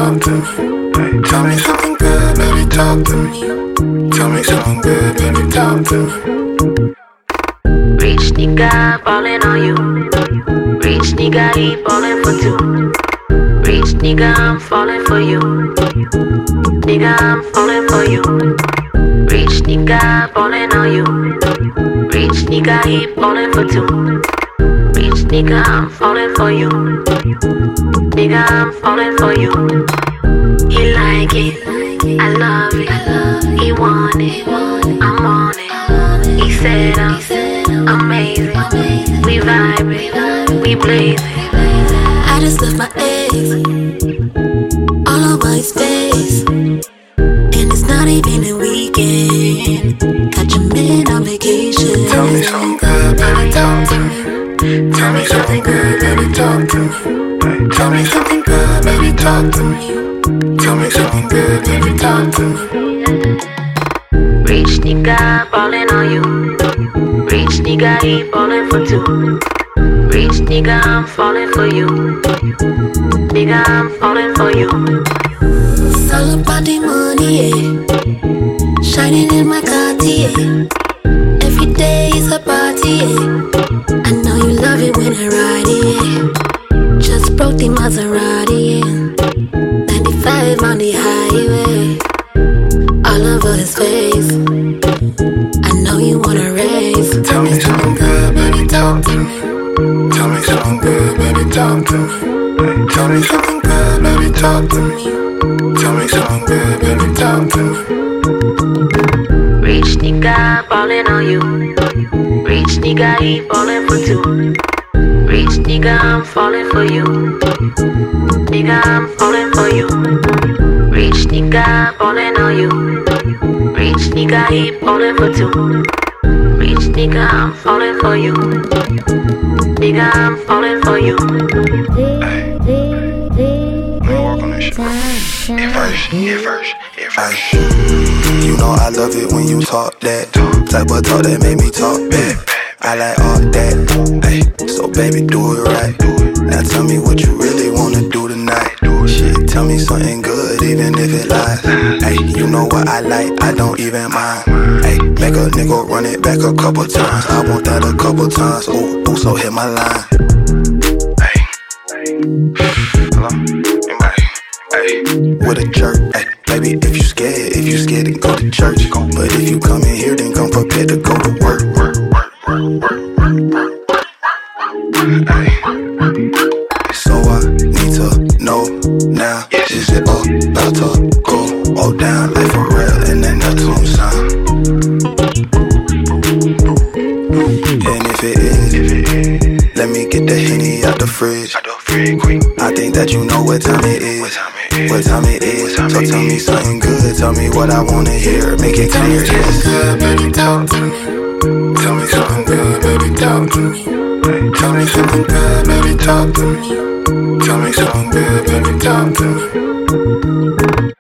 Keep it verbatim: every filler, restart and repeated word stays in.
talk to me. Tell me something good, baby, talk to me. Tell me something good, baby, talk to me. Rich nigga ballin' on you. Rich nigga, he ballin' for two. Rich nigga, I'm falling for you. Nigga, I'm falling for you. Rich nigga ballin' on you. Rich nigga, he ballin' for two. Rich nigga, I'm falling for you. Nigga, I'm falling for you. He like it, I love it. He want it, I'm on it. He said I'm amazing. We vibing, we blazing. I just left my ex all over his face, and it's not even a weekend. Got your man on vacation. Tell me something good, baby, talk to me. Tell me something good, baby, talk to me. Tell me something good, baby, talk to me. Tell me something good, baby, talk to me. Rich nigga ballin' on you. Rich nigga, he ballin' for two. Rich nigga, I'm falling for you. Nigga, I'm falling for you. It's all about the money, yeah. Shining in my Cartier. Every day is a party, yeah. I know you love it when I ride it, yeah. Just broke the Maserati, yeah. ninety-five on the highway. All over his face. I know you wanna race. Tell me something good, baby, talk to me. Tell me something good, baby, talk to me. Tell me something good, baby, talk to me. Tell me something good, baby, talk to me. Rich nigga ballin' on you. Rich nigga, he ballin' for two. Rich nigga, I'm falling for you. Nigga, I'm falling for you. Rich nigga ballin' on you. Rich nigga, he ballin' for two. Rich nigga, I'm falling for you. Nigga, I'm falling for you. Hey, let me work on this shit. It first, it first, it first. You know I love it when you talk that type of talk that make me talk back. I like all that, hey, so baby do it right. Now tell me what you really wanna do tonight. Shit, tell me something good even if it lies. Hey, you know what I like, I don't even mind. Hey, make a nigga run it back a couple times. I want that a couple times, ooh, ooh, so hit my line. Hey, hello, anybody? Hey, with a jerk, hey, baby, if you scared, if you scared, then go to church. But if you come in here, then come prepared to go to work, work, work, work, work, work, work, work. Hey, so I need to know now, is it all about to go all down like for real in that Neptune sound? And if it is, let me get the Henny out the fridge. I think that you know what time it is. What time it is, so tell me something good. Tell me what I wanna hear, make it clear. Tell me something good, baby, talk to me. Tell me something good, baby, talk to me. Tell me something good, baby, talk to me. Tell me something good, baby, talk to me.